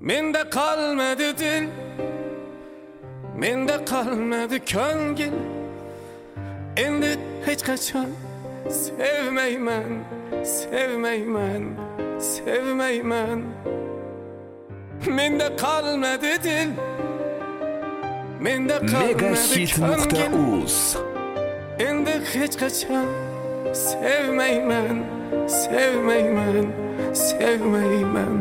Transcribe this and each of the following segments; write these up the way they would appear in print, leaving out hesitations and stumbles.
Mende kalmadı dil, mende kalmadı ko'ngil. Endi hech qachon sevmayman, sevmayman, sevmayman. Mende kalmadı dil, mende kalmadı ko'ngil. Megahit.uz. Endi hech qachon sevmayman, sevmayman, sevmayman.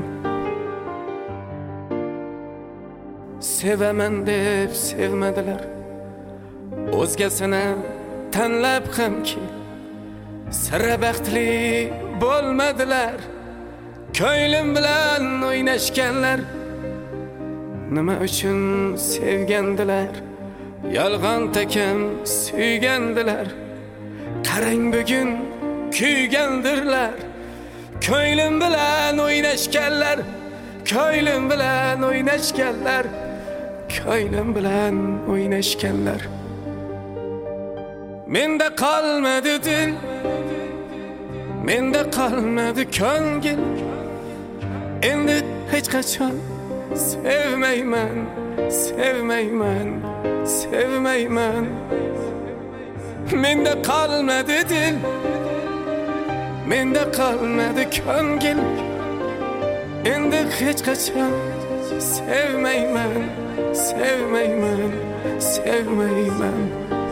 Sevaman deb sevmadilar, o'zgasini tanlab hamki sira baxtli bo'lmadilar. Ko'nglim bilan o'ynashganlar nima uchun sevgandilar? Yolg'on takam suygandilar. Qarang bugun kuygandirlar. Ko'nglim bilan o'ynashganlar, ko'nglim bilan o'ynashganlar, ko'nglim bilan o'ynashganlar. Menda qolmadi dil, menda qolmadi ko'ngil. Endi hech qachon sevmayman, sevmayman, sevmayman. Menda qolmadi dil, menda qolmadi ko'ngil. Endi hech qachon sevmayman, sevmayman, sevmayman.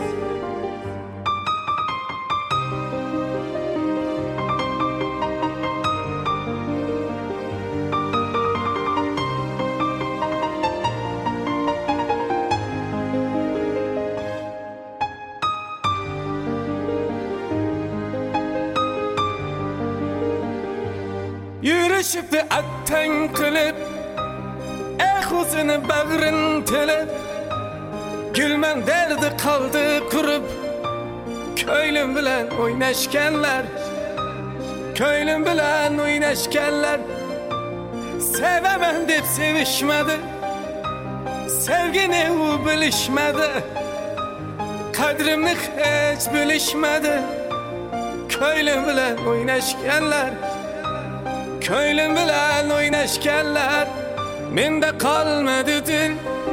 Yürüşüp attang qilib, o'zini bag'rin tilib, gulman derdi qoldi qurib. Ko'nglim bilan o'ynashganlar, ko'nglim bilan o'ynashganlar. Sevaman deb sevishmadi, sevgini u bilishmadi. Qadrimni hech bilishmadi. Ko'nglim bilan o'ynashganlar, ko'nglim bilan o'ynashganlar. Menda qolmadi dil,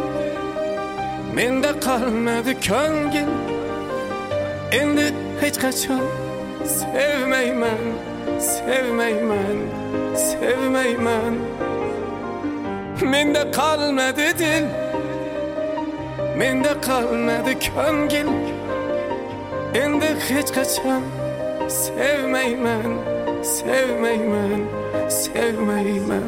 menda qolmadi ko'ngil. Endi hech qachon sevmayman, sevmayman, sevmayman. Menda qolmadi dil, menda qolmadi ko'ngil. Endi hech qachon sevmayman, sevmayman, sevmayman.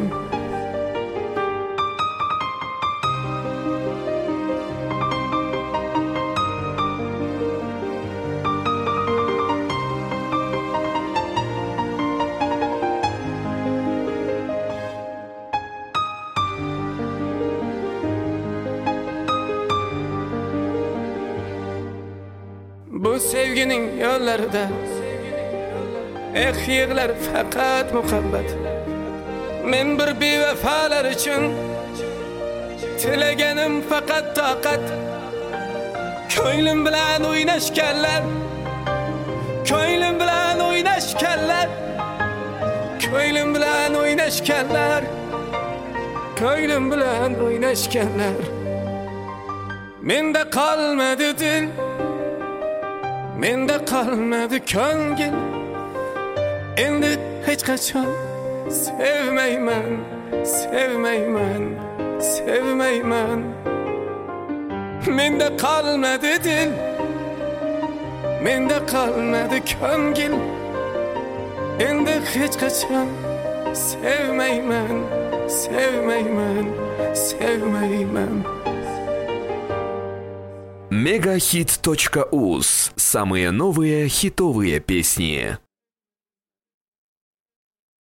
Bu sevginin yollarida yig'lar faqat muhabbat. Men bir bevafolar uchun tilaganim faqat toqat. Ko'nglim bilan o'ynashganlar, ko'nglim bilan o'ynashganlar, ko'nglim bilan o'ynashganlar, ko'nglim bilan o'ynashganlar. Menda qolmadi dil, menda qolmadi ko'ngil. Endi hech qachon sevmayman, sevmayman, sevmayman. Menda qolmadi dil, menda qolmadi ko'ngil. Endi hech qachon sevmayman, sevmayman, sevmayman. Megahit.uz. Самые новые хитовые песни.